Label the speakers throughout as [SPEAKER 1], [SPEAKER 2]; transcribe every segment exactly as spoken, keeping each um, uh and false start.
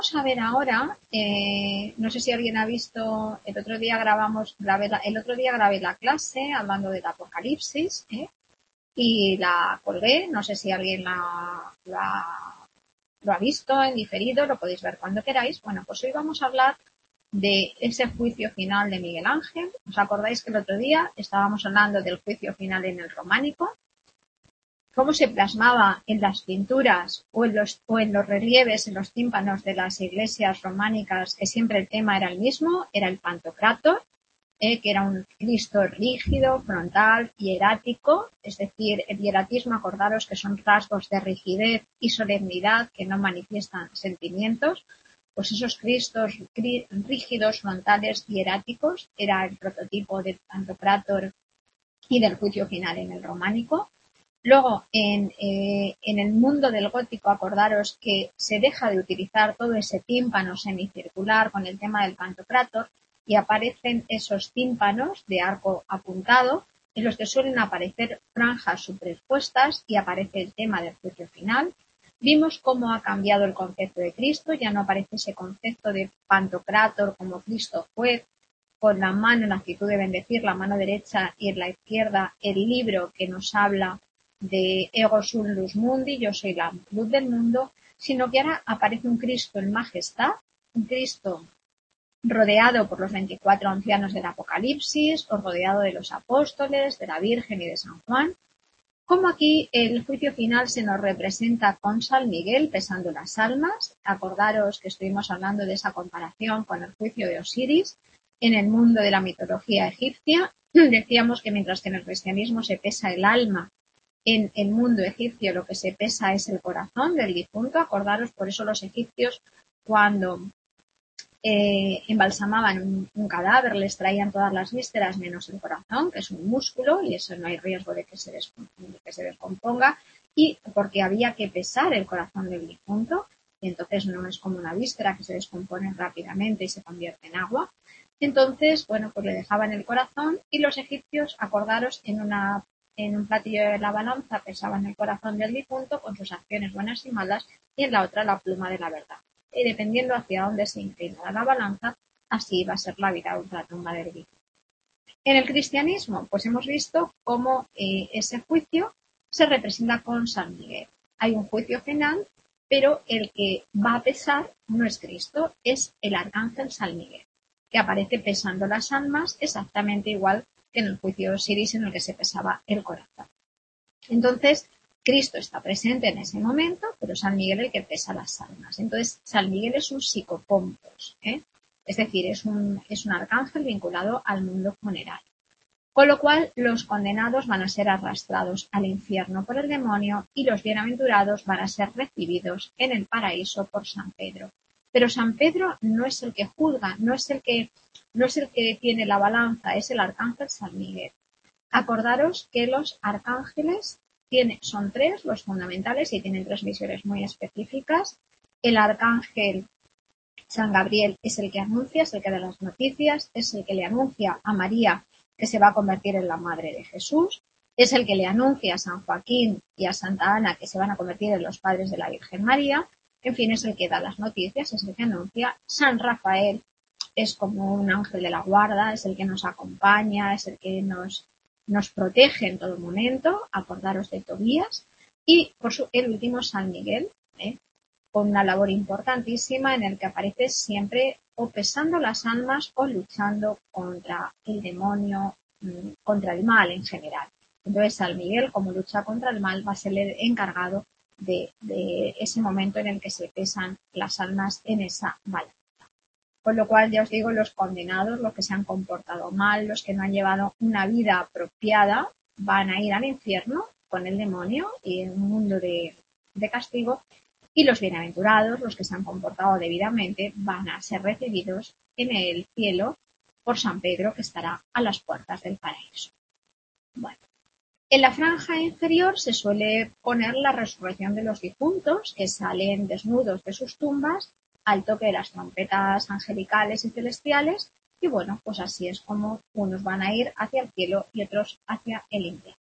[SPEAKER 1] vamos a ver ahora, eh, no sé si alguien ha visto, el otro día grabamos, grabé la, el otro día grabé la clase hablando del Apocalipsis, ¿eh? Y la colgué, no sé si alguien la, la, lo ha visto en diferido, lo podéis ver cuando queráis. Bueno, pues hoy vamos a hablar de ese juicio final de Miguel Ángel. ¿Os acordáis que el otro día estábamos hablando del juicio final en el románico? Cómo se plasmaba en las pinturas o en los, o en los relieves, en los tímpanos de las iglesias románicas, que siempre el tema era el mismo, era el Pantocrátor, eh, que era un Cristo rígido, frontal, hierático, es decir, el hieratismo, acordaros que son rasgos de rigidez y solemnidad que no manifiestan sentimientos, pues esos Cristos rígidos, frontales, hieráticos, era el prototipo del Pantocrátor y del juicio final en el románico. Luego, en, eh, en el mundo del gótico, acordaros que se deja de utilizar todo ese tímpano semicircular con el tema del Pantocrátor y aparecen esos tímpanos de arco apuntado en los que suelen aparecer franjas superpuestas y aparece el tema del juicio final. Vimos cómo ha cambiado el concepto de Cristo, ya no aparece ese concepto de Pantocrátor como Cristo juez, con la mano en la actitud de bendecir, la mano derecha y en la izquierda el libro que nos habla de Ego sum lux mundi, yo soy la luz del mundo, sino que ahora aparece un Cristo en majestad, un Cristo rodeado por los veinticuatro ancianos del Apocalipsis, o rodeado de los apóstoles, de la Virgen y de San Juan. Como aquí el juicio final se nos representa con San Miguel pesando las almas. Acordaros que estuvimos hablando de esa comparación con el juicio de Osiris en el mundo de la mitología egipcia. Decíamos que mientras que en el cristianismo se pesa el alma, en el mundo egipcio lo que se pesa es el corazón del difunto. Acordaros, por eso los egipcios cuando eh, embalsamaban un, un cadáver les traían todas las vísceras menos el corazón, que es un músculo y eso no hay riesgo de que se, de que se descomponga, y porque había que pesar el corazón del difunto y entonces no es como una víscera que se descompone rápidamente y se convierte en agua. Entonces, bueno, pues le dejaban el corazón y los egipcios, acordaros, en una en un platillo de la balanza pesaban el corazón del difunto con sus acciones buenas y malas y en la otra la pluma de la verdad. Y dependiendo hacia dónde se inclinara la balanza, así va a ser la vida ultratumba del difunto. En el cristianismo, pues hemos visto cómo eh, ese juicio se representa con San Miguel. Hay un juicio final, pero el que va a pesar no es Cristo, es el arcángel San Miguel, que aparece pesando las almas exactamente igual que en el juicio de Osiris en el que se pesaba el corazón. Entonces, Cristo está presente en ese momento, pero San Miguel el que pesa las almas. Entonces, San Miguel es un psicopompos, ¿eh? Es decir, es un, es un arcángel vinculado al mundo funerario. Con lo cual, los condenados van a ser arrastrados al infierno por el demonio y los bienaventurados van a ser recibidos en el paraíso por San Pedro. Pero San Pedro no es el que juzga, no es el que, no es el que tiene la balanza, es el arcángel San Miguel. Acordaros que los arcángeles tiene, son tres, los fundamentales, y tienen tres misiones muy específicas. El arcángel San Gabriel es el que anuncia, es el que da las noticias, es el que le anuncia a María que se va a convertir en la madre de Jesús, es el que le anuncia a San Joaquín y a Santa Ana que se van a convertir en los padres de la Virgen María. En fin, es el que da las noticias, es el que anuncia. San Rafael es como un ángel de la guarda, es el que nos acompaña, es el que nos, nos protege en todo momento. Acordaros de Tobías. Y por su, el último, San Miguel, ¿eh? con una labor importantísima en el que aparece siempre o pesando las almas o luchando contra el demonio, contra el mal en general. Entonces, San Miguel, como lucha contra el mal, va a ser el encargado de, de ese momento en el que se pesan las almas en esa balanza. Con lo cual, ya os digo, los condenados, los que se han comportado mal, los que no han llevado una vida apropiada, van a ir al infierno con el demonio y en un mundo de, de castigo. Y los bienaventurados, los que se han comportado debidamente, van a ser recibidos en el cielo por San Pedro, que estará a las puertas del paraíso. Bueno, en la franja inferior se suele poner la resurrección de los difuntos, que salen desnudos de sus tumbas al toque de las trompetas angelicales y celestiales, y bueno, pues así es como unos van a ir hacia el cielo y otros hacia el infierno.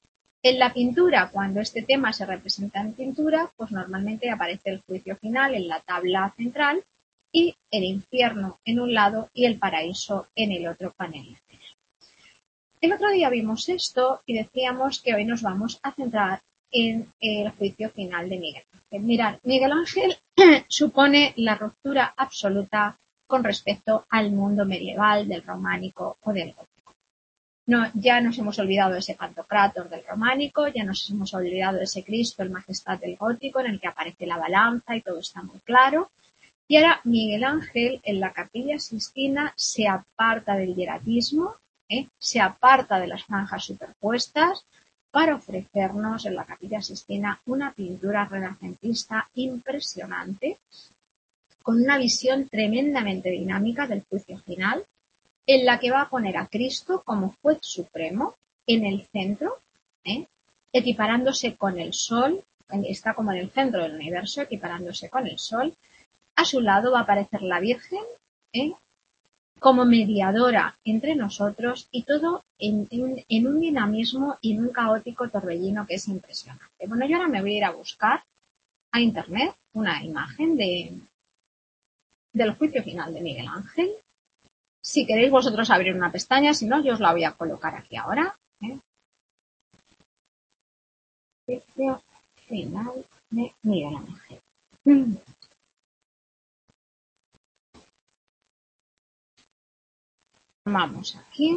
[SPEAKER 1] En la pintura, cuando este tema se representa en pintura, pues normalmente aparece el juicio final en la tabla central y el infierno en un lado y el paraíso en el otro panel. El otro día vimos esto y decíamos que hoy nos vamos a centrar en el juicio final de Miguel Ángel. Mirad, Miguel Ángel supone la ruptura absoluta con respecto al mundo medieval, del románico o del gótico. No, ya nos hemos olvidado de ese Pantocrátor del románico, ya nos hemos olvidado de ese Cristo, el Majestad del gótico, en el que aparece la balanza y todo está muy claro. Y ahora Miguel Ángel en la Capilla Sixtina se aparta del hieratismo, ¿eh? se aparta de las franjas superpuestas para ofrecernos en la Capilla Sixtina una pintura renacentista impresionante, con una visión tremendamente dinámica del juicio final, en la que va a poner a Cristo como juez supremo en el centro, ¿eh? equiparándose con el sol, está como en el centro del universo, equiparándose con el sol. A su lado va a aparecer la Virgen, ¿eh? como mediadora entre nosotros, y todo en, en, en un dinamismo y en un caótico torbellino que es impresionante. Bueno, yo ahora me voy a ir a buscar a internet una imagen de, del juicio final de Miguel Ángel. Si queréis vosotros abrir una pestaña, si no, yo os la voy a colocar aquí ahora. ¿eh? Juicio final de Miguel Ángel. Mm. Vamos aquí.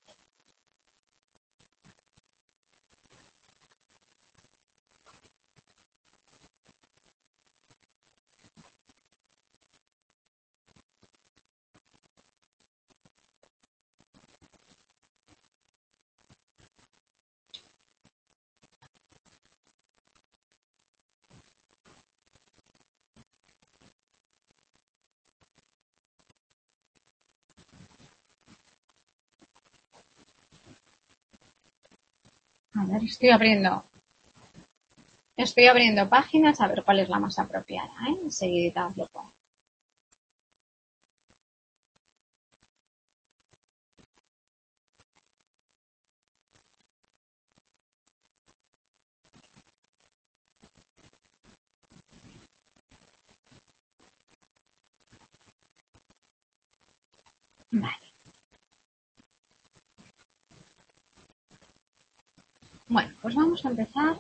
[SPEAKER 1] A ver, estoy abriendo. Estoy abriendo páginas a ver cuál es la más apropiada. ¿eh? Enseguida os lo pongo. Vale. Bueno, pues vamos a empezar.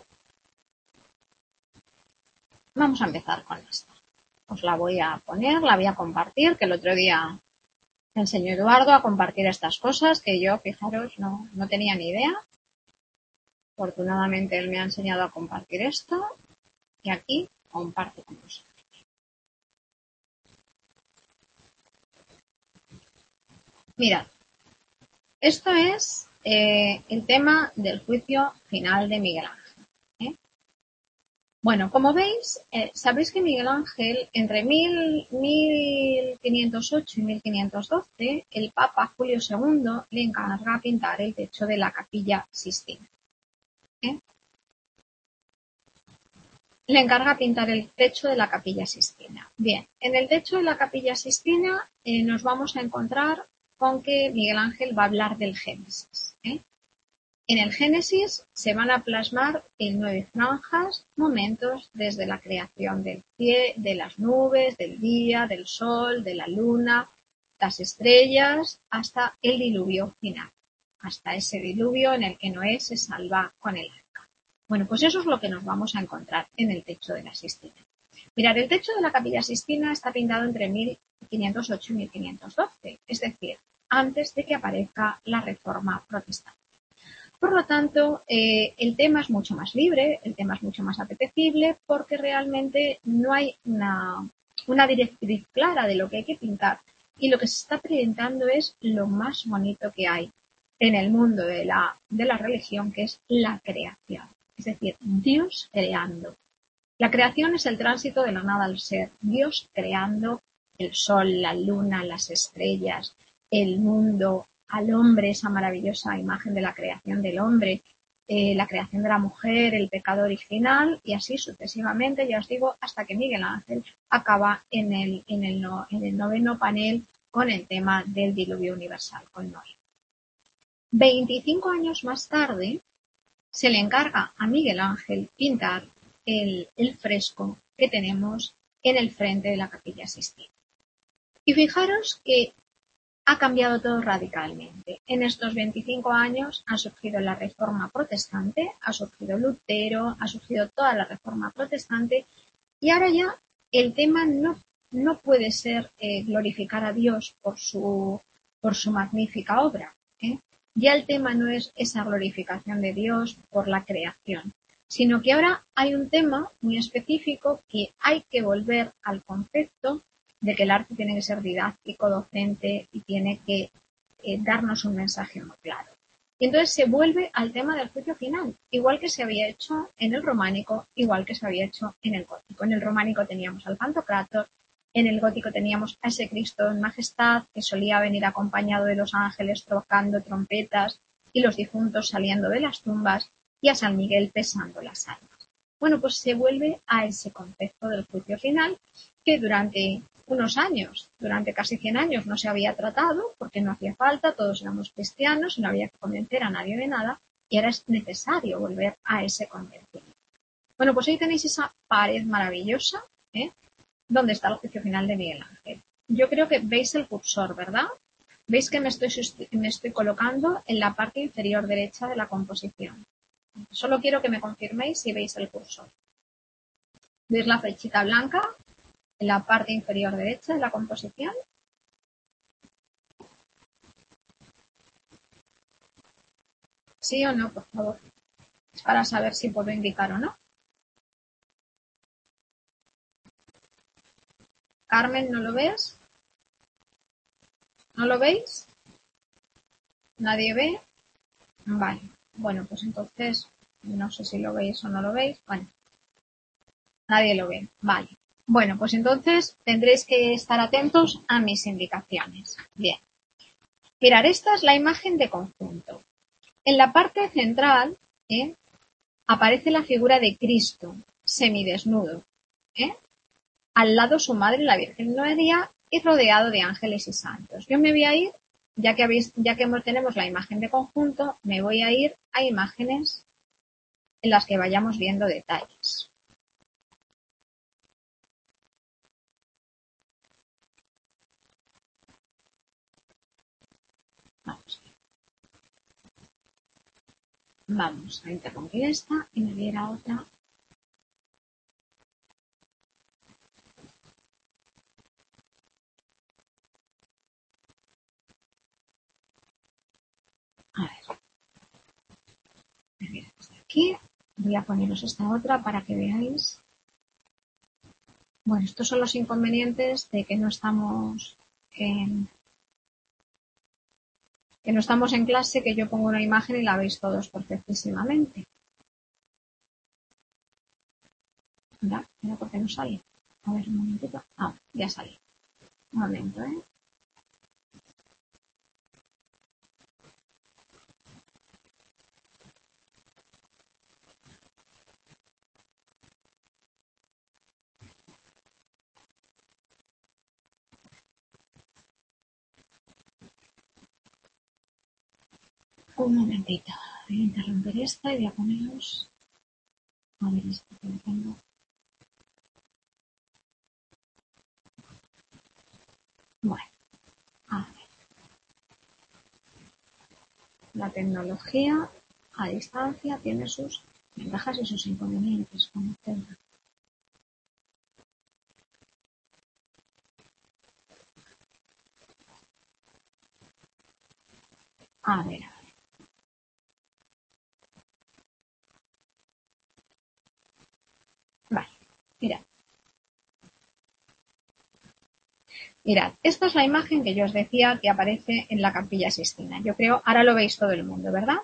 [SPEAKER 1] Vamos a empezar con esta. Os la voy a poner, la voy a compartir, que el otro día me enseñó Eduardo a compartir estas cosas que yo, fijaros, no, no tenía ni idea. Afortunadamente él me ha enseñado a compartir esto y aquí comparto con vosotros. Mirad, esto es eh, el tema del juicio final de Miguel Ángel. ¿eh? Bueno, como veis, eh, sabéis que Miguel Ángel, entre mil, mil quinientos ocho y mil quinientos doce, el Papa Julio segundo le encarga pintar el techo de la Capilla Sixtina. ¿eh? Le encarga pintar el techo de la Capilla Sixtina. Bien, en el techo de la Capilla Sixtina eh, nos vamos a encontrar con que Miguel Ángel va a hablar del Génesis. ¿eh? En el Génesis se van a plasmar en nueve franjas momentos desde la creación del cielo, de las nubes, del día, del sol, de la luna, las estrellas, hasta el diluvio final, hasta ese diluvio en el que Noé se salva con el arca. Bueno, pues eso es lo que nos vamos a encontrar en el techo de la Sixtina. Mirad, el techo de la Capilla Sixtina está pintado entre mil quinientos ocho y mil quinientos doce, es decir, antes de que aparezca la Reforma Protestante. Por lo tanto, eh, el tema es mucho más libre, el tema es mucho más apetecible, porque realmente no hay una, una directriz clara de lo que hay que pintar, y lo que se está presentando es lo más bonito que hay en el mundo de la, de la religión, que es la creación. Es decir, Dios creando. La creación es el tránsito de la nada al ser. Dios creando el sol, la luna, las estrellas, el mundo, al hombre, esa maravillosa imagen de la creación del hombre, eh, la creación de la mujer, el pecado original, y así sucesivamente, ya os digo, hasta que Miguel Ángel acaba en el, en el, no, en el noveno panel con el tema del diluvio universal, con Noé. veinticinco años más tarde, se le encarga a Miguel Ángel pintar el, el fresco que tenemos en el frente de la Capilla Sixtina. Y fijaros que ha cambiado todo radicalmente. En estos veinticinco años ha surgido la Reforma Protestante, ha surgido Lutero, ha surgido toda la Reforma Protestante y ahora ya el tema no, no puede ser eh, glorificar a Dios por su, por su magnífica obra. ¿eh? Ya el tema no es esa glorificación de Dios por la creación, sino que ahora hay un tema muy específico que hay que volver al concepto de que el arte tiene que ser didáctico, docente y tiene que eh, darnos un mensaje muy claro. Y entonces se vuelve al tema del juicio final, igual que se había hecho en el románico, igual que se había hecho en el gótico. En el románico teníamos al Pantocrátor, en el gótico teníamos a ese Cristo en majestad que solía venir acompañado de los ángeles tocando trompetas y los difuntos saliendo de las tumbas y a San Miguel pesando las almas. Bueno, pues se vuelve a ese concepto del juicio final que durante unos años, durante casi cien años no se había tratado porque no hacía falta, todos éramos cristianos y no había que convencer a nadie de nada y ahora es necesario volver a ese convencimiento. Bueno, pues ahí tenéis esa pared maravillosa, ¿eh? Donde está el juicio final de Miguel Ángel. Yo creo que veis el cursor, ¿verdad? Veis que me estoy, me estoy colocando en la parte inferior derecha de la composición. Solo quiero que me confirméis si veis el cursor. ¿Veis la flechita blanca en la parte inferior derecha de la composición? ¿Sí o no, por favor? Es para saber si puedo indicar o no. Carmen, ¿no lo ves? ¿No lo veis? ¿Nadie ve? Vale. Bueno, pues entonces, no sé si lo veis o no lo veis. Bueno, nadie lo ve. Vale. Bueno, pues entonces tendréis que estar atentos a mis indicaciones. Bien. Mirad, esta es la imagen de conjunto. En la parte central ¿eh? aparece la figura de Cristo, semidesnudo. ¿eh? Al lado su madre, la Virgen María, y rodeado de ángeles y santos. Yo me voy a ir, ya que, habéis, ya que tenemos la imagen de conjunto, me voy a ir a imágenes en las que vayamos viendo detalles. Vamos. Vamos a interrumpir esta y me voy a ir a otra. A ver. Me voy a ir hasta aquí. Voy a poneros esta otra para que veáis. Bueno, estos son los inconvenientes de que no estamos en, que no estamos en clase, que yo pongo una imagen y la veis todos perfectísimamente. Mira, mira por qué no sale. A ver, un momentito. Ah, ya sale. Un momento, ¿eh? Un momentito. Voy a interrumpir esta y voy a poneros. A ver, esto que lo tengo. Bueno, a ver. La tecnología a distancia tiene sus ventajas y sus inconvenientes, como tema. A ver, a ver. Vale, mirad. Mirad, esta es la imagen que yo os decía que aparece en la Capilla Sixtina. Yo creo, ahora lo veis todo el mundo, ¿verdad?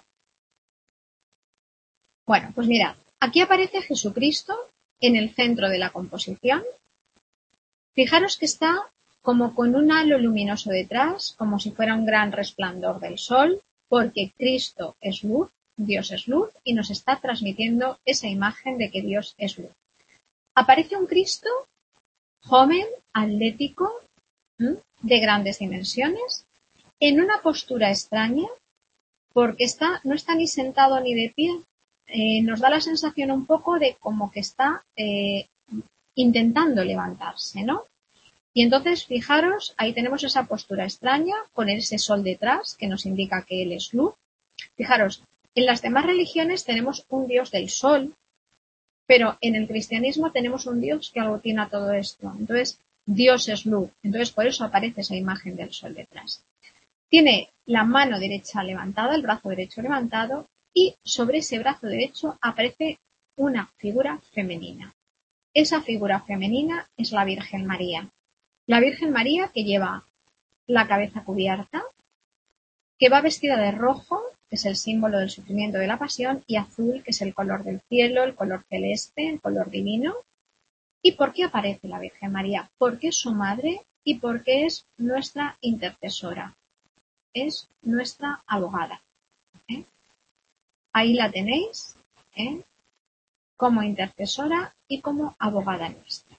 [SPEAKER 1] Bueno, pues mirad, aquí aparece Jesucristo en el centro de la composición. Fijaros que está como con un halo luminoso detrás, como si fuera un gran resplandor del sol, porque Cristo es luz, Dios es luz, y nos está transmitiendo esa imagen de que Dios es luz. Aparece un Cristo joven, atlético, ¿m? de grandes dimensiones, en una postura extraña, porque está, no está ni sentado ni de pie. Eh, nos da la sensación un poco de como que está eh, intentando levantarse, ¿no? Y entonces, fijaros, ahí tenemos esa postura extraña con ese sol detrás que nos indica que él es luz. Fijaros, en las demás religiones tenemos un dios del sol, pero en el cristianismo tenemos un dios que aglutina todo esto. Entonces, Dios es luz. Entonces, por eso aparece esa imagen del sol detrás. Tiene la mano derecha levantada, el brazo derecho levantado, y sobre ese brazo derecho aparece una figura femenina. Esa figura femenina es la Virgen María. La Virgen María que lleva la cabeza cubierta, que va vestida de rojo, que es el símbolo del sufrimiento de la pasión, y azul, que es el color del cielo, el color celeste, el color divino. ¿Y por qué aparece la Virgen María? Porque es su madre y porque es nuestra intercesora, es nuestra abogada. ¿eh? Ahí la tenéis, ¿eh? como intercesora y como abogada nuestra.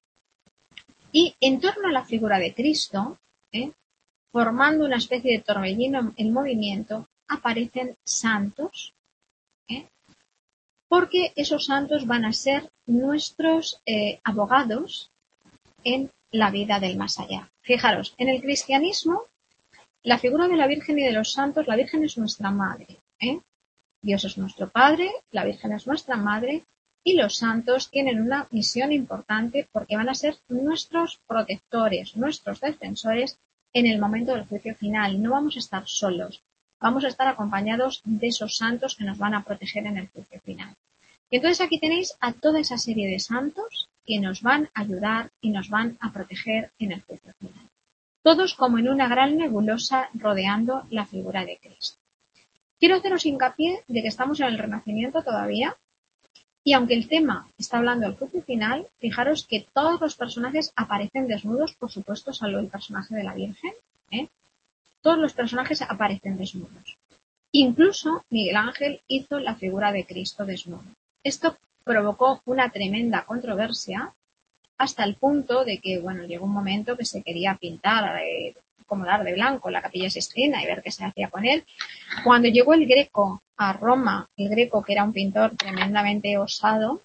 [SPEAKER 1] Y en torno a la figura de Cristo, ¿eh? formando una especie de torbellino en movimiento, aparecen santos, ¿eh? porque esos santos van a ser nuestros eh, abogados en la vida del más allá. Fijaros, en el cristianismo, la figura de la Virgen y de los santos, la Virgen es nuestra madre, ¿eh? Dios es nuestro Padre, la Virgen es nuestra madre, y los santos tienen una misión importante porque van a ser nuestros protectores, nuestros defensores en el momento del juicio final. No vamos a estar solos, vamos a estar acompañados de esos santos que nos van a proteger en el juicio final. Y entonces aquí tenéis a toda esa serie de santos que nos van a ayudar y nos van a proteger en el juicio final. Todos como en una gran nebulosa rodeando la figura de Cristo. Quiero haceros hincapié de que estamos en el Renacimiento todavía. Y aunque el tema está hablando del juicio final, fijaros que todos los personajes aparecen desnudos, por supuesto, salvo el personaje de la Virgen. ¿eh? Todos los personajes aparecen desnudos. Incluso Miguel Ángel hizo la figura de Cristo desnudo. Esto provocó una tremenda controversia hasta el punto de que, bueno, llegó un momento que se quería pintar, eh, acomodar de blanco la Capilla Sixtina y ver qué se hacía con él. Cuando llegó el Greco a Roma, el Greco, que era un pintor tremendamente osado,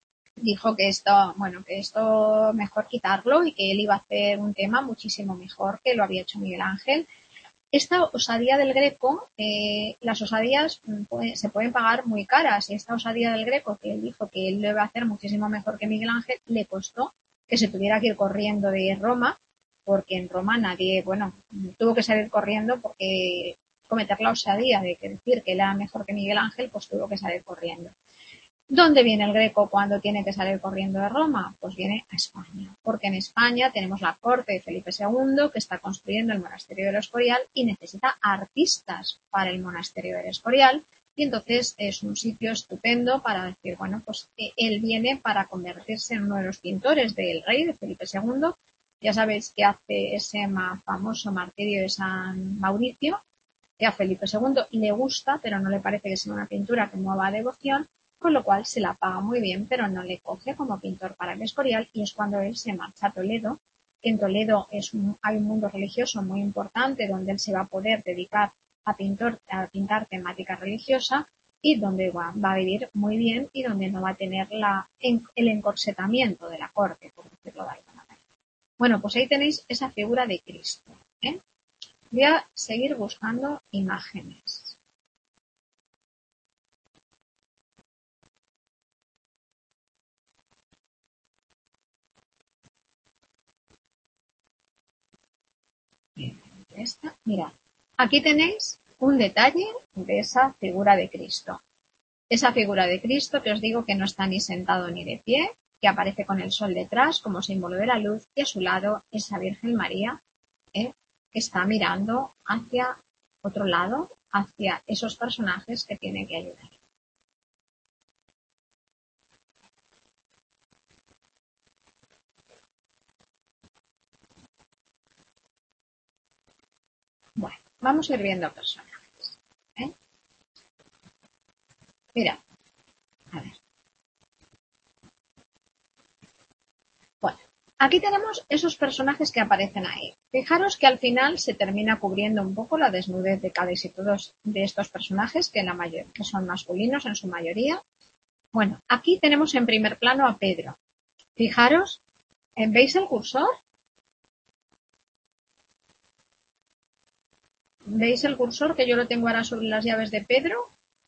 [SPEAKER 1] dijo que esto, bueno, que esto mejor quitarlo y que él iba a hacer un tema muchísimo mejor que lo había hecho Miguel Ángel. Esta osadía del Greco, eh, las osadías puede, se pueden pagar muy caras, y esta osadía del Greco, que él dijo que él lo iba a hacer muchísimo mejor que Miguel Ángel, le costó que se tuviera que ir corriendo de Roma, porque en Roma nadie, bueno, tuvo que salir corriendo porque cometer la osadía de que decir que él era mejor que Miguel Ángel, pues tuvo que salir corriendo. ¿Dónde viene el Greco cuando tiene que salir corriendo de Roma? Pues viene a España, porque en España tenemos la corte de Felipe segundo que está construyendo el monasterio del Escorial y necesita artistas para el monasterio del Escorial, y entonces es un sitio estupendo para decir, bueno, pues él viene para convertirse en uno de los pintores del rey de Felipe segundo. Ya sabéis que hace ese famoso martirio de San Mauricio, que a Felipe segundo le gusta, pero no le parece que sea una pintura que mueva devoción, con lo cual se la paga muy bien, pero no le coge como pintor para el Escorial, y es cuando él se marcha a Toledo, que en Toledo es un, hay un mundo religioso muy importante donde él se va a poder dedicar a, pintor, a pintar temática religiosa y donde va, va a vivir muy bien y donde no va a tener la, en, el encorsetamiento de la corte, por decirlo de alguna manera. Bueno, pues ahí tenéis esa figura de Cristo. ¿eh? Voy a seguir buscando imágenes. Esta, mirad, aquí tenéis un detalle de esa figura de Cristo. Esa figura de Cristo que os digo que no está ni sentado ni de pie, que aparece con el sol detrás como símbolo de la luz, y a su lado esa Virgen María ¿eh? que está mirando hacia otro lado, hacia esos personajes que tiene que ayudar. Bueno, vamos a ir viendo personajes. ¿eh? Mira, a ver. Bueno, aquí tenemos esos personajes que aparecen ahí. Fijaros que al final se termina cubriendo un poco la desnudez de cada y todos de estos personajes, que, la mayor, que son masculinos en su mayoría. Bueno, aquí tenemos en primer plano a Pedro. Fijaros, ¿veis el cursor? ¿Veis el cursor que yo lo tengo ahora sobre las llaves de Pedro?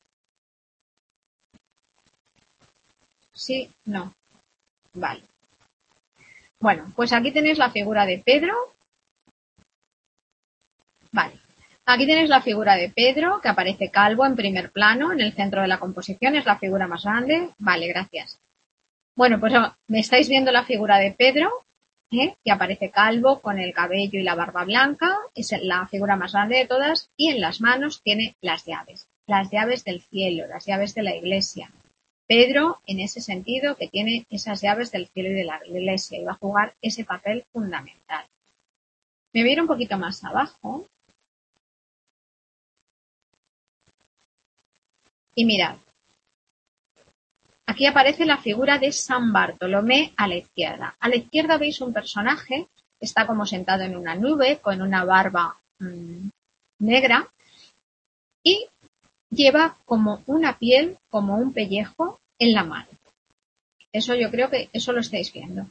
[SPEAKER 1] Sí, no. Vale. Bueno, pues aquí tenéis la figura de Pedro. Vale. Aquí tenéis la figura de Pedro, que aparece calvo en primer plano, en el centro de la composición, es la figura más grande. Vale, gracias. Bueno, pues me estáis viendo la figura de Pedro, ¿eh? Que aparece calvo con el cabello y la barba blanca, es la figura más grande de todas, y en las manos tiene las llaves, las llaves del cielo, las llaves de la iglesia. Pedro, en ese sentido, que tiene esas llaves del cielo y de la iglesia, y va a jugar ese papel fundamental. Me voy a ir un poquito más abajo. Y mirad, aquí aparece la figura de San Bartolomé a la izquierda. A la izquierda veis un personaje que está como sentado en una nube con una barba mmm, negra y lleva como una piel, como un pellejo en la mano. Eso yo creo que eso lo estáis viendo.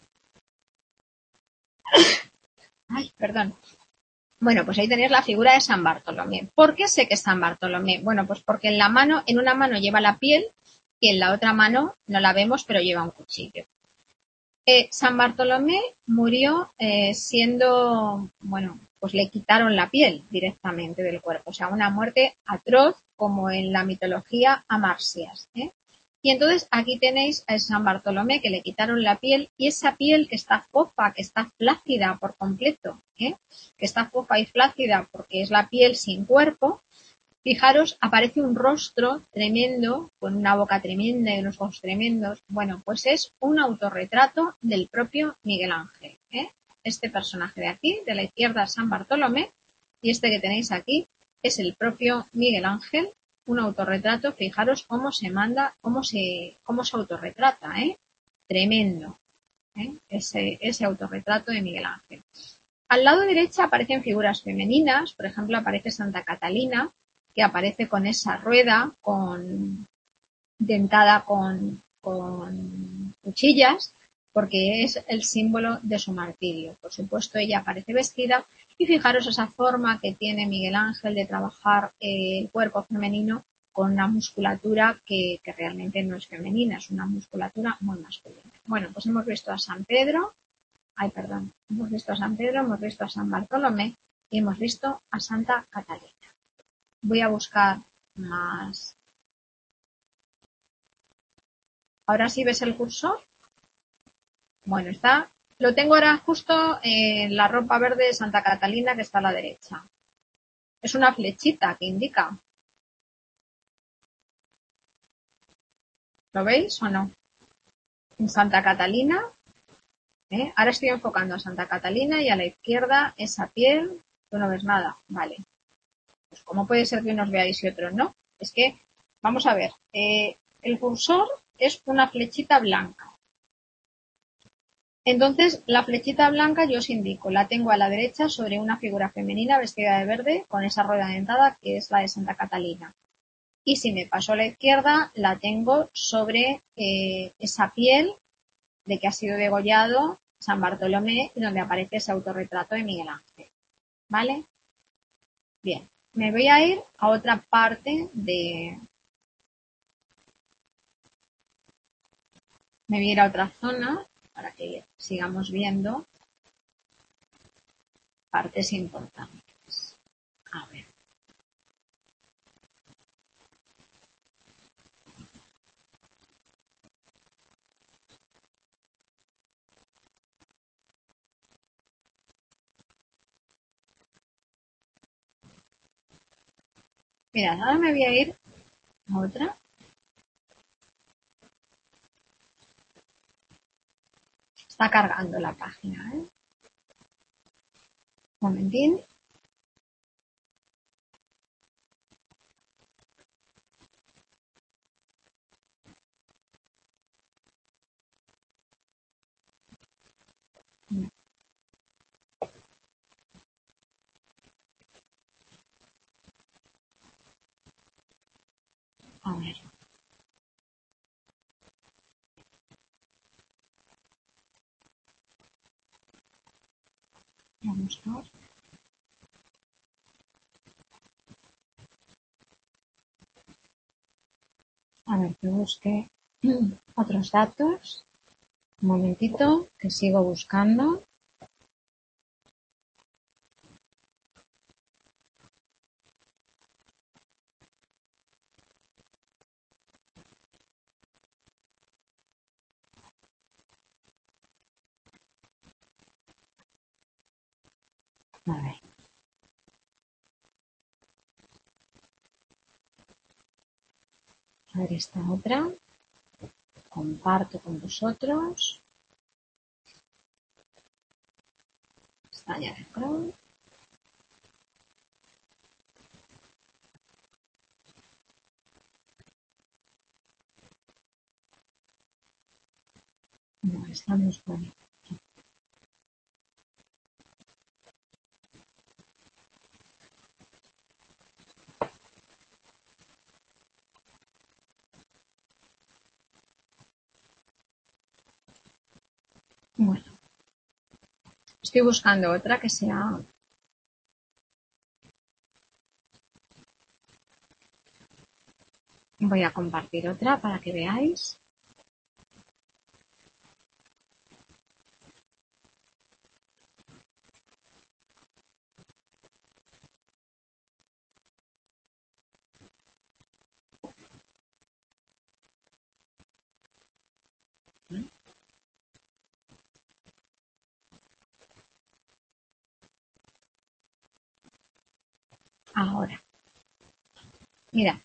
[SPEAKER 1] Ay, perdón. Bueno, pues ahí tenéis la figura de San Bartolomé. ¿Por qué sé que es San Bartolomé? Bueno, pues porque en la mano, en una mano lleva la piel y en la otra mano no la vemos, pero lleva un cuchillo. Eh, San Bartolomé murió eh, siendo, bueno, pues le quitaron la piel directamente del cuerpo, o sea, una muerte atroz como en la mitología amarsias, ¿eh? Y entonces aquí tenéis a San Bartolomé que le quitaron la piel y esa piel que está fofa, que está flácida por completo, ¿eh? Que está fofa y flácida porque es la piel sin cuerpo. Fijaros, aparece un rostro tremendo, con una boca tremenda y unos ojos tremendos. Bueno, pues es un autorretrato del propio Miguel Ángel, ¿eh? Este personaje de aquí, de la izquierda, San Bartolomé, y este que tenéis aquí es el propio Miguel Ángel, un autorretrato. Fijaros cómo se manda, cómo se, cómo se autorretrata, ¿eh? Tremendo, ¿eh? Ese, ese autorretrato de Miguel Ángel. Al lado derecho aparecen figuras femeninas, por ejemplo, aparece Santa Catalina, que aparece con esa rueda, con dentada con, con cuchillas, porque es el símbolo de su martirio. Por supuesto, ella aparece vestida y fijaros esa forma que tiene Miguel Ángel de trabajar el cuerpo femenino con una musculatura que, que realmente no es femenina, es una musculatura muy masculina. Bueno, pues hemos visto a San Pedro, ay, perdón, hemos visto a San Pedro, hemos visto a San Bartolomé y hemos visto a Santa Catalina. Voy a buscar más. ¿Ahora sí ves el cursor? Bueno, está. Lo tengo ahora justo en la ropa verde de Santa Catalina que está a la derecha. Es una flechita que indica. ¿Lo veis o no? En Santa Catalina. ¿eh? Ahora estoy enfocando a Santa Catalina y a la izquierda esa piel. Tú no ves nada. Vale. Pues ¿cómo puede ser que unos veáis y otros no? Es que, vamos a ver. Eh, el cursor es una flechita blanca. Entonces, la flechita blanca yo os indico, la tengo a la derecha sobre una figura femenina vestida de verde con esa rueda dentada que es la de Santa Catalina. Y si me paso a la izquierda, la tengo sobre eh, esa piel de que ha sido degollado San Bartolomé y donde aparece ese autorretrato de Miguel Ángel. ¿Vale? Bien, me voy a ir a otra parte de... Me voy a ir a otra zona para que sigamos viendo partes importantes. A ver. Mirad, ahora me voy a ir a otra. Está cargando la página, ¿eh? Un momentín. A ver. Vamos a ver. ver, que busque otros datos. Un momentito, que sigo buscando. A ver. A ver esta otra. Comparto con vosotros. Pestaña de Chrome. No, estamos por aquí. Bueno, estoy buscando otra que sea... Voy a compartir otra para que veáis. Ahora, mira,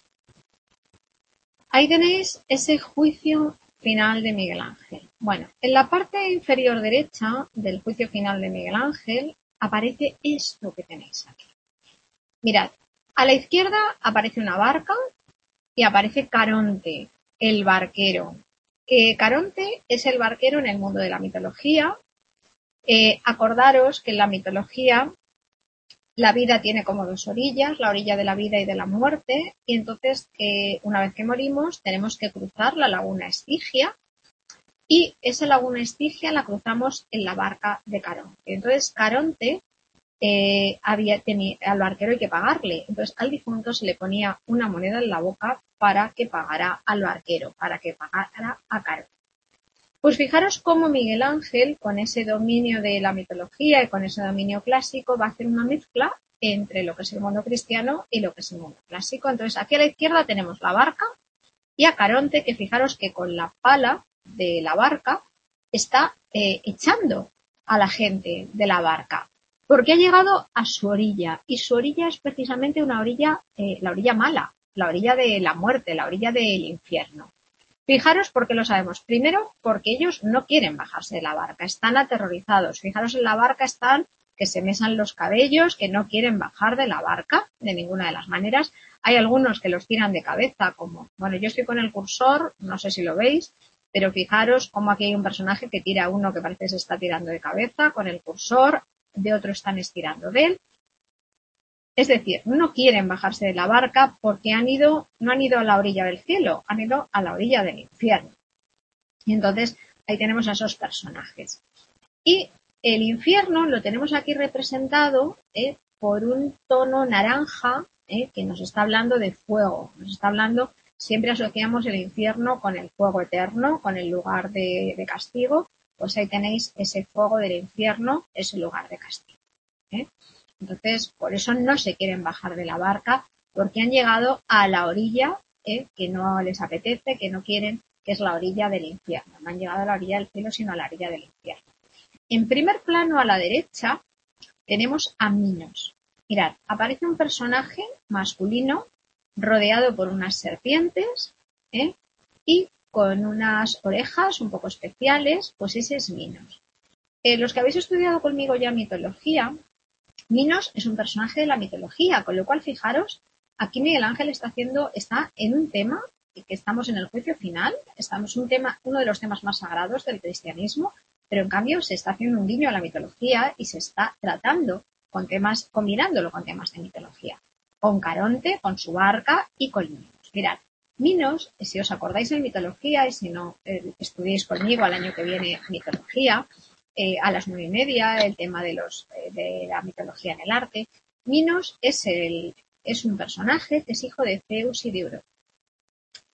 [SPEAKER 1] ahí tenéis ese juicio final de Miguel Ángel. Bueno, en la parte inferior derecha del juicio final de Miguel Ángel aparece esto que tenéis aquí. Mirad, a la izquierda aparece una barca y aparece Caronte, el barquero. Eh, Caronte es el barquero en el mundo de la mitología. Eh, acordaros que en la mitología la vida tiene como dos orillas, la orilla de la vida y de la muerte, y entonces eh, una vez que morimos tenemos que cruzar la laguna Estigia, y esa laguna Estigia la cruzamos en la barca de Caronte. Entonces Caronte eh, había, tenía, al barquero hay que pagarle, entonces al difunto se le ponía una moneda en la boca para que pagara al barquero, para que pagara a Caronte. Pues fijaros cómo Miguel Ángel, con ese dominio de la mitología y con ese dominio clásico, va a hacer una mezcla entre lo que es el mundo cristiano y lo que es el mundo clásico. Entonces, aquí a la izquierda tenemos la barca y a Caronte, que fijaros que con la pala de la barca está eh, echando a la gente de la barca, porque ha llegado a su orilla, y su orilla es precisamente una orilla, eh, la orilla mala, la orilla de la muerte, la orilla del infierno. Fijaros por qué lo sabemos. Primero, porque ellos no quieren bajarse de la barca, están aterrorizados. Fijaros, en la barca están que se mesan los cabellos, que no quieren bajar de la barca de ninguna de las maneras. Hay algunos que los tiran de cabeza, como, bueno, yo estoy con el cursor, no sé si lo veis, pero fijaros cómo aquí hay un personaje que tira a uno que parece que se está tirando de cabeza con el cursor, de otro están estirando de él. Es decir, no quieren bajarse de la barca porque han ido, no han ido a la orilla del cielo, han ido a la orilla del infierno. Y entonces ahí tenemos a esos personajes. Y el infierno lo tenemos aquí representado eh, por un tono naranja eh, que nos está hablando de fuego. Nos está hablando, siempre asociamos el infierno con el fuego eterno, con el lugar de, de castigo. Pues ahí tenéis ese fuego del infierno, ese lugar de castigo. ¿eh? Entonces, por eso no se quieren bajar de la barca, porque han llegado a la orilla eh, que no les apetece, que no quieren, que es la orilla del infierno. No han llegado a la orilla del cielo, sino a la orilla del infierno. En primer plano, a la derecha, tenemos a Minos. Mirad, aparece un personaje masculino rodeado por unas serpientes ¿eh? y con unas orejas un poco especiales, pues ese es Minos. Eh, los que habéis estudiado conmigo ya mitología, Minos es un personaje de la mitología, con lo cual fijaros, aquí Miguel Ángel está haciendo, está en un tema, que estamos en el juicio final, estamos en un tema, uno de los temas más sagrados del cristianismo, pero en cambio se está haciendo un guiño a la mitología y se está tratando con temas, combinándolo con temas de mitología, con Caronte, con su barca y con Minos. Mirad, Minos, si os acordáis en mitología y si no eh, estudiéis conmigo al año que viene mitología, Eh, a las nueve y media, el tema de los eh, de la mitología en el arte. Minos es, el, es un personaje que es hijo de Zeus y de Europa.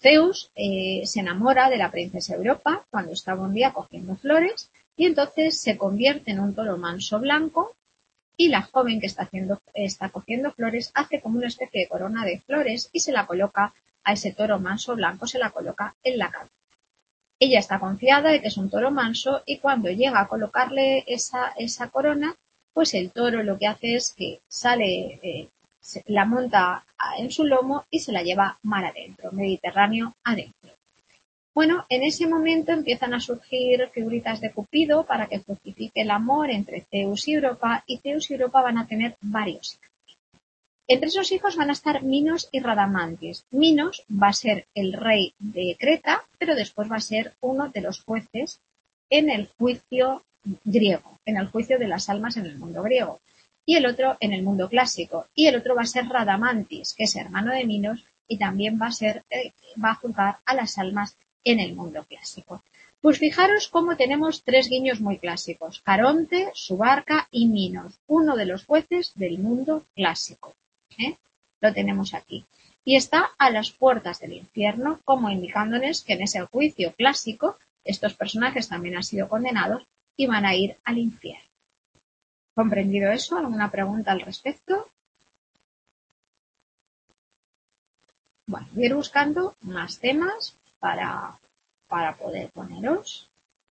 [SPEAKER 1] Zeus eh, se enamora de la princesa Europa cuando estaba un día cogiendo flores y entonces se convierte en un toro manso blanco y la joven que está, haciendo, está cogiendo flores hace como una especie de corona de flores y se la coloca a ese toro manso blanco, se la coloca en la cabeza. Ella está confiada de que es un toro manso y cuando llega a colocarle esa, esa corona, pues el toro lo que hace es que sale, eh, la monta en su lomo y se la lleva mar adentro, Mediterráneo adentro. Bueno, en ese momento empiezan a surgir figuritas de Cupido para que fructifique el amor entre Zeus y Europa, y Zeus y Europa van a tener varios hijos. Entre esos hijos van a estar Minos y Radamantis. Minos va a ser el rey de Creta, pero después va a ser uno de los jueces en el juicio griego, en el juicio de las almas en el mundo griego, y el otro en el mundo clásico. Y el otro va a ser Radamantis, que es hermano de Minos y también va a ser, eh, va a juzgar a las almas en el mundo clásico. Pues fijaros cómo tenemos tres guiños muy clásicos: Caronte, Subarca y Minos, uno de los jueces del mundo clásico. ¿Eh? Lo tenemos aquí. Y está a las puertas del infierno, como indicándonos que en ese juicio clásico estos personajes también han sido condenados y van a ir al infierno. ¿Comprendido eso? ¿Alguna pregunta al respecto? Bueno, voy a ir buscando más temas para, para poder poneros.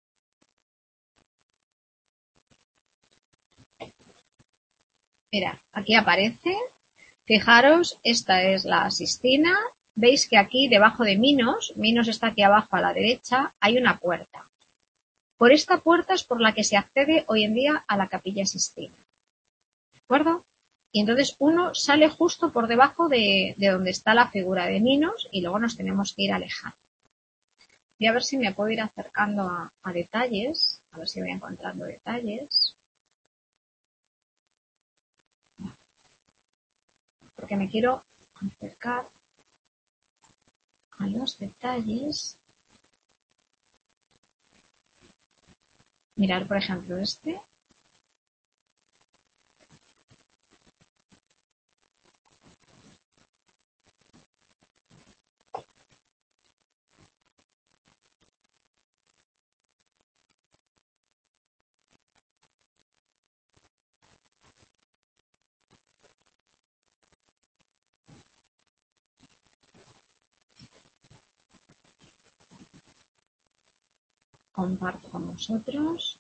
[SPEAKER 1] Mirad, aquí aparece. Fijaros, esta es la Sistina. Veis que aquí debajo de Minos, Minos está aquí abajo a la derecha, hay una puerta. Por esta puerta es por la que se accede hoy en día a la Capilla Sistina. ¿De acuerdo? Y entonces uno sale justo por debajo de, de donde está la figura de Minos y luego nos tenemos que ir alejando. Voy a ver si me puedo ir acercando a, a detalles, a ver si voy encontrando detalles. Porque me quiero acercar a los detalles. Mirar, por ejemplo, este. Comparto con vosotros.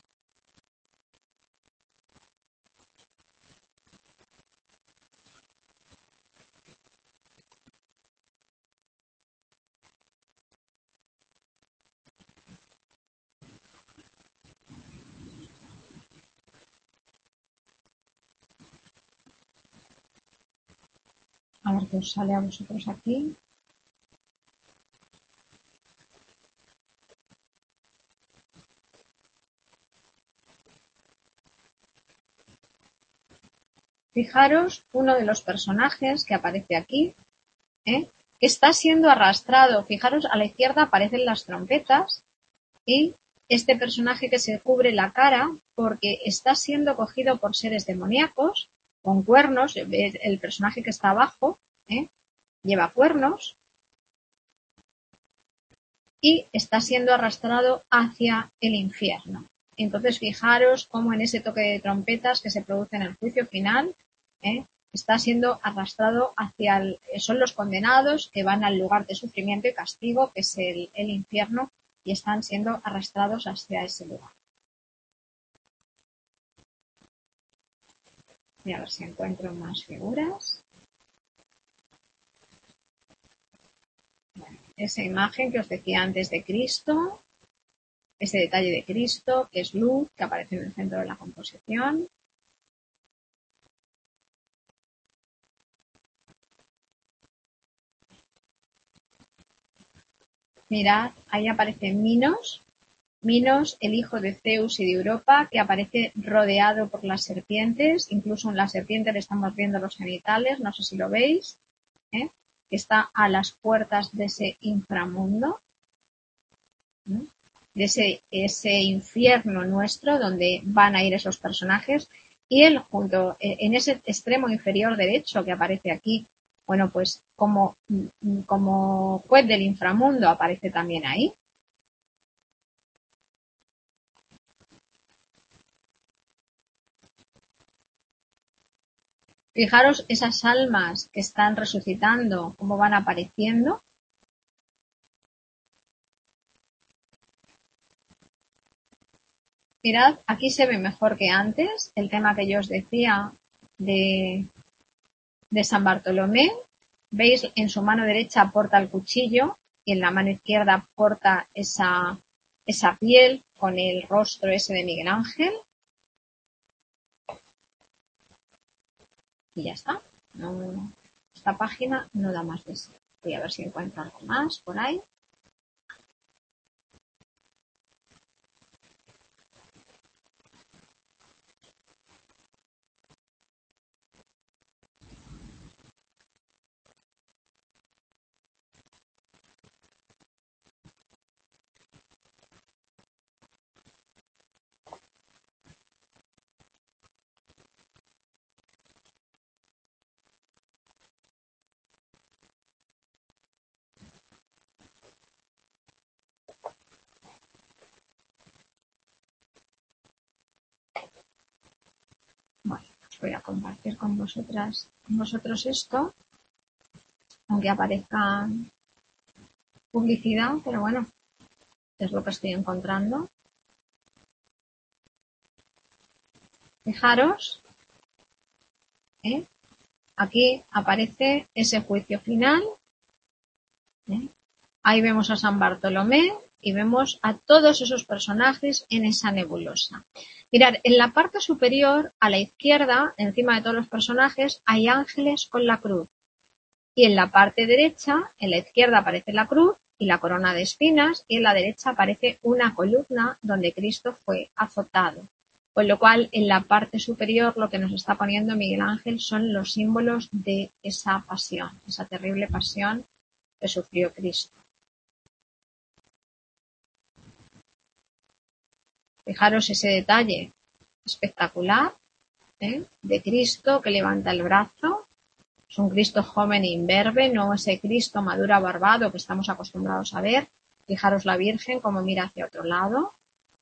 [SPEAKER 1] A ver qué os sale a vosotros aquí. Fijaros uno de los personajes que aparece aquí, ¿eh? que está siendo arrastrado. Fijaros, a la izquierda aparecen las trompetas y este personaje que se cubre la cara porque está siendo cogido por seres demoníacos con cuernos. El personaje que está abajo ¿eh? lleva cuernos y está siendo arrastrado hacia el infierno. Entonces, fijaros cómo en ese toque de trompetas que se produce en el juicio final, ¿eh? está siendo arrastrado hacia el, son los condenados que van al lugar de sufrimiento y castigo, que es el, el infierno, y están siendo arrastrados hacia ese lugar. Voy a ver si encuentro más figuras. Bueno, esa imagen que os decía antes de Cristo, ese detalle de Cristo, que es luz, que aparece en el centro de la composición. Mirad, ahí aparece Minos, Minos, el hijo de Zeus y de Europa, que aparece rodeado por las serpientes. Incluso en la serpiente le estamos viendo los genitales, no sé si lo veis, ¿eh? que está a las puertas de ese inframundo, ¿eh? de ese, ese infierno nuestro donde van a ir esos personajes. Y él, junto en ese extremo inferior derecho que aparece aquí, Bueno, pues como, como juez del inframundo aparece también ahí. Fijaros esas almas que están resucitando, cómo van apareciendo. Mirad, aquí se ve mejor que antes el tema que yo os decía de, de San Bartolomé. Veis, en su mano derecha porta el cuchillo y en la mano izquierda porta esa, esa piel con el rostro ese de Miguel Ángel. Y ya está. No, esta página no da más de eso. Voy a ver si encuentro algo más por ahí. Bueno, os voy a compartir con vosotras, con vosotros esto, aunque aparezca publicidad, pero bueno, es lo que estoy encontrando. Fijaros, ¿eh? Aquí aparece ese juicio final. ¿eh? Ahí vemos a San Bartolomé y vemos a todos esos personajes en esa nebulosa. Mirad, en la parte superior, a la izquierda, encima de todos los personajes, hay ángeles con la cruz. Y en la parte derecha, en la izquierda aparece la cruz y la corona de espinas, y en la derecha aparece una columna donde Cristo fue azotado. Con lo cual, en la parte superior lo que nos está poniendo Miguel Ángel son los símbolos de esa pasión, esa terrible pasión que sufrió Cristo. Fijaros ese detalle espectacular, ¿eh? de Cristo que levanta el brazo. Es un Cristo joven e imberbe, no ese Cristo maduro barbado que estamos acostumbrados a ver. Fijaros la Virgen como mira hacia otro lado.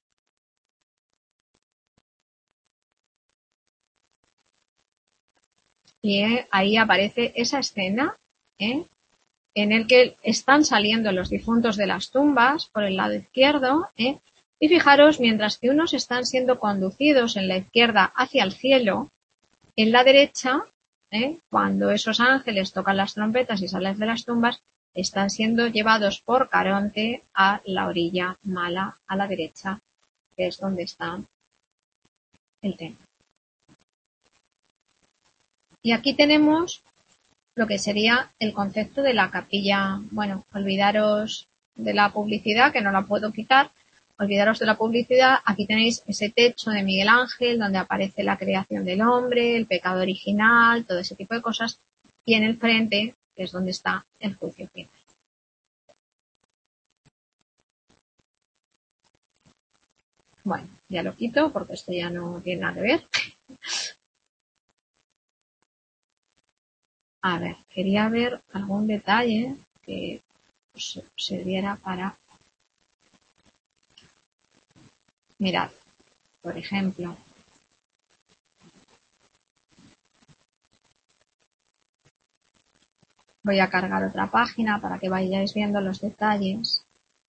[SPEAKER 1] Y eh, ahí aparece esa escena ¿eh? en el que están saliendo los difuntos de las tumbas por el lado izquierdo. ¿eh? Y fijaros, mientras que unos están siendo conducidos en la izquierda hacia el cielo, en la derecha, ¿eh? cuando esos ángeles tocan las trompetas y salen de las tumbas, están siendo llevados por Caronte a la orilla mala, a la derecha, que es donde está el templo. Y aquí tenemos lo que sería el concepto de la capilla. Bueno, olvidaros de la publicidad, que no la puedo quitar. Olvidaros de la publicidad. Aquí tenéis ese techo de Miguel Ángel donde aparece la creación del hombre, el pecado original, todo ese tipo de cosas. Y en el frente, que es donde está el juicio final. Bueno, ya lo quito porque esto ya no tiene nada que ver. A ver, quería ver algún detalle que os sirviera para... Mirad, por ejemplo, voy a cargar otra página para que vayáis viendo los detalles.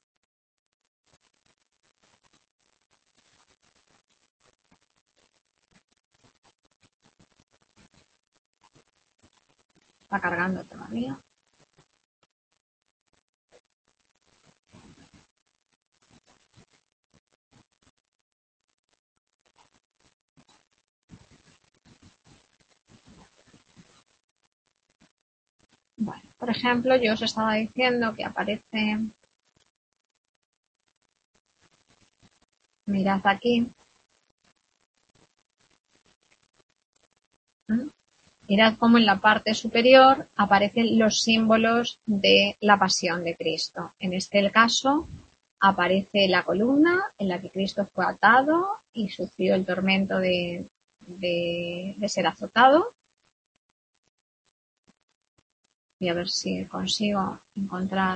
[SPEAKER 1] Está cargando todavía. Bueno, por ejemplo, yo os estaba diciendo que aparece, mirad aquí, ¿Mm? mirad cómo en la parte superior aparecen los símbolos de la pasión de Cristo. En este caso aparece la columna en la que Cristo fue atado y sufrió el tormento de, de, de ser azotado. Voy a ver si consigo encontrar.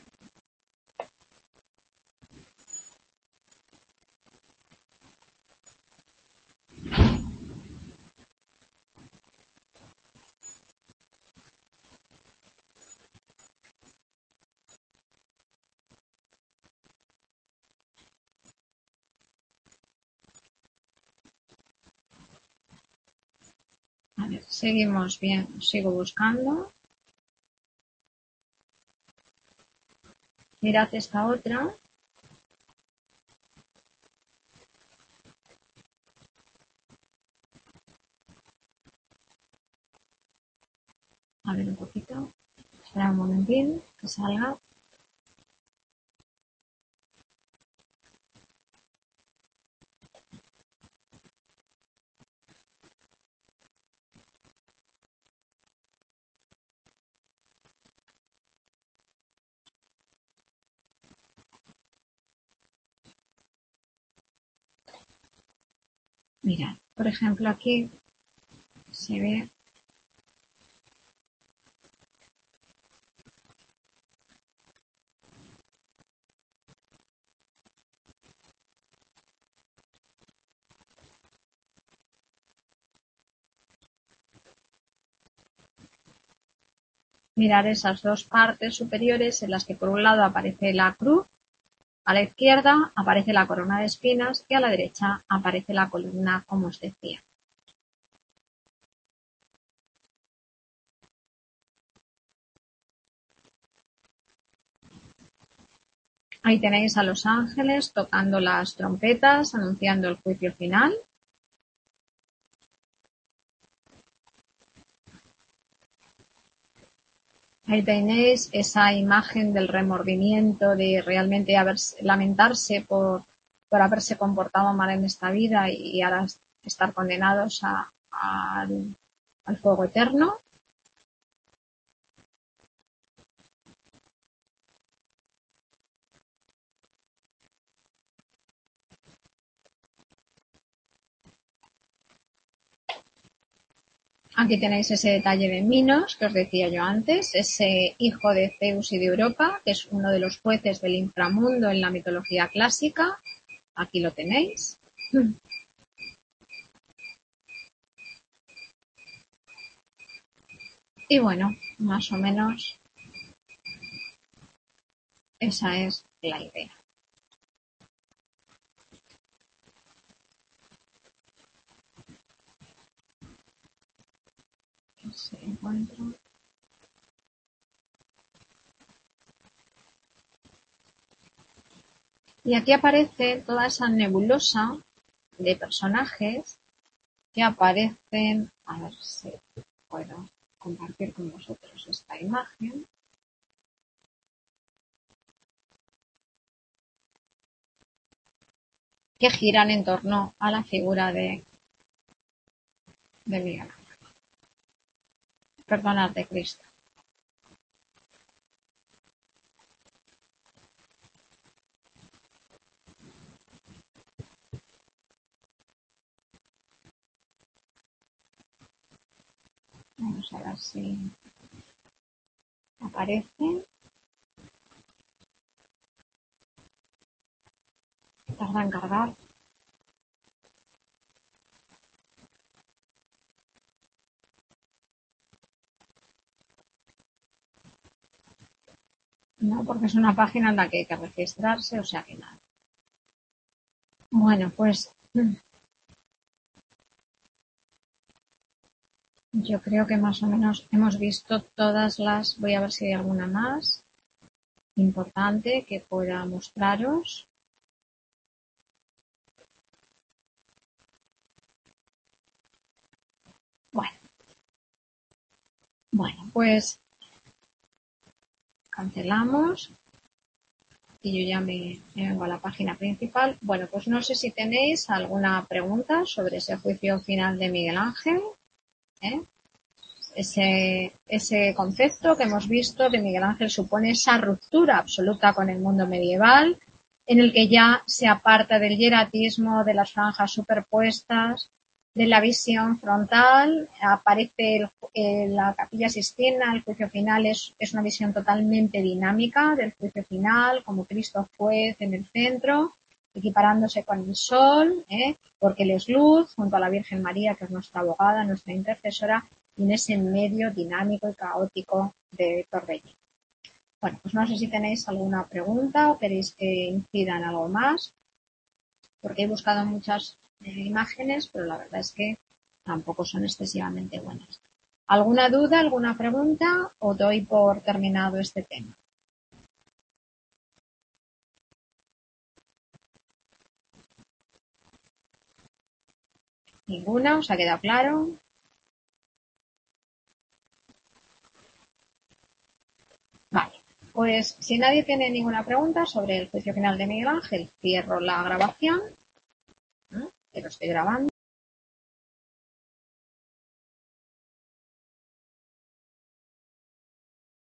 [SPEAKER 1] A ver, seguimos bien, sigo buscando. Mirad esta otra. A ver un poquito. Espera un momentín que salga. Mirad, por ejemplo, aquí se ve. Mirar esas dos partes superiores en las que por un lado aparece la cruz, a la izquierda aparece la corona de espinas y a la derecha aparece la columna, como os decía. Ahí tenéis a los ángeles tocando las trompetas, anunciando el juicio final. Ahí tenéis esa imagen del remordimiento, de realmente haberse, lamentarse por, por haberse comportado mal en esta vida y ahora estar condenados a, a, al, al fuego eterno. Aquí tenéis ese detalle de Minos que os decía yo antes, ese hijo de Zeus y de Europa, que es uno de los jueces del inframundo en la mitología clásica. Aquí lo tenéis. Y bueno, más o menos esa es la idea. Se encuentra. Y aquí aparece toda esa nebulosa de personajes que aparecen. A ver si puedo compartir con vosotros esta imagen. Que giran en torno a la figura de, de Miguel Ángel. Perdonad, de Cristo. Vamos a ver si aparece. Tarda en cargar. No, porque es una página en la que hay que registrarse, o sea que nada. Bueno, pues yo creo que más o menos hemos visto todas las. Voy a ver si hay alguna más importante que pueda mostraros. Bueno, bueno, pues cancelamos y yo ya me, me vengo a la página principal. Bueno, pues no sé si tenéis alguna pregunta sobre ese juicio final de Miguel Ángel, ¿eh? Ese, ese concepto que hemos visto de Miguel Ángel supone esa ruptura absoluta con el mundo medieval, en el que ya se aparta del hieratismo, de las franjas superpuestas de la visión frontal, aparece el, eh, la Capilla Sixtina, el juicio final es, es una visión totalmente dinámica del juicio final, como Cristo juez en el centro, equiparándose con el sol, ¿eh? porque Él es luz, junto a la Virgen María, que es nuestra abogada, nuestra intercesora, y en ese medio dinámico y caótico de torbellino. Bueno, pues no sé si tenéis alguna pregunta o queréis que incida en algo más, porque he buscado muchas eh, imágenes, pero la verdad es que tampoco son excesivamente buenas. ¿Alguna duda, alguna pregunta o doy por terminado este tema? ¿Ninguna? ¿Os ha quedado claro? Vale. Pues si nadie tiene ninguna pregunta sobre el juicio final de Miguel Ángel, cierro la grabación, ¿no? Que lo estoy grabando.